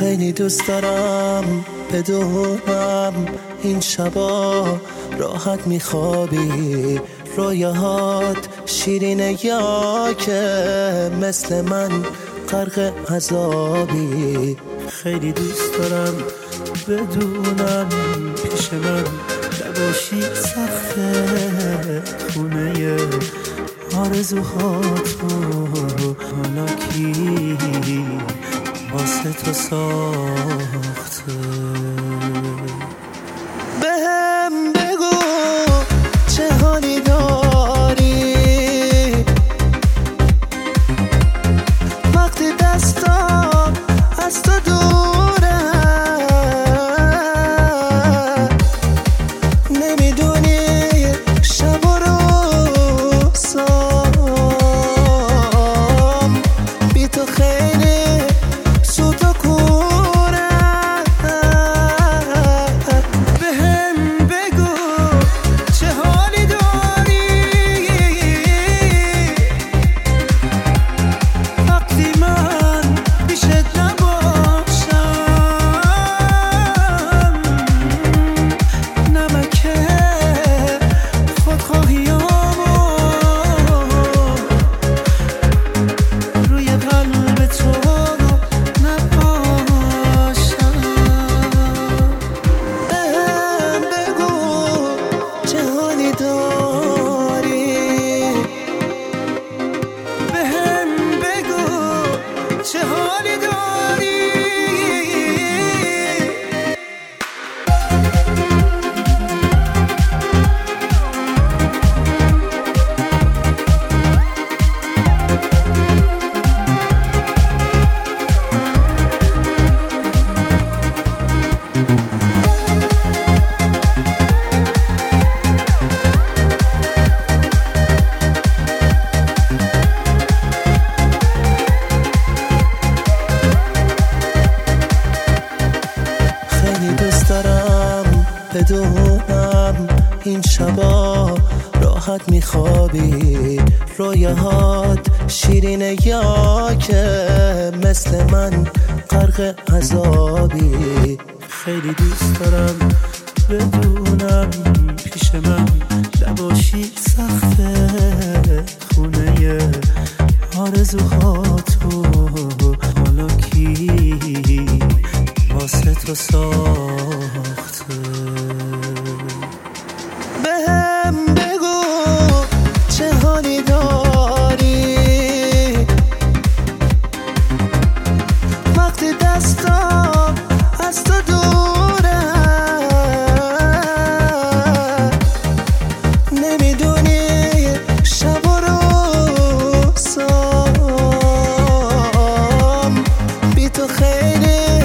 خیلی دوست دارم بدونم این شبا راحت میخوابی، رویاهات شیرینه یا که مثل من غرق عذابی. خیلی دوست دارم بدونم پیش من نباشی، سخته خونه آرزوهاتو حالا کی واسه تو ساخته. بهم بگو چه حالی داری وقتی دستام از تو دوره، نمیدونی شب و روزام بی تو خیلی سوت و کوره. بهم بگو چه حالی داری وقتی من پیشت نباشم، نمک خودخواهیامو روی قلب تو نپاشم. بهم بگو چه حالی داری، بهم بگو چه حالی داری. خیلی دوست دارم بدونم این شبا راحت میخوابی، رویاهات شیرینه یا که مثل من غرق عذابی. خیلی دوست دارم بدونم پیش من نباشی، سخته خونه آرزوهاتو حالا کی واسه تو ساخته. بهم بگو چه حالی داری وقتی دستام از تو دوره، نمیدونی شب و روزام بی تو خیلی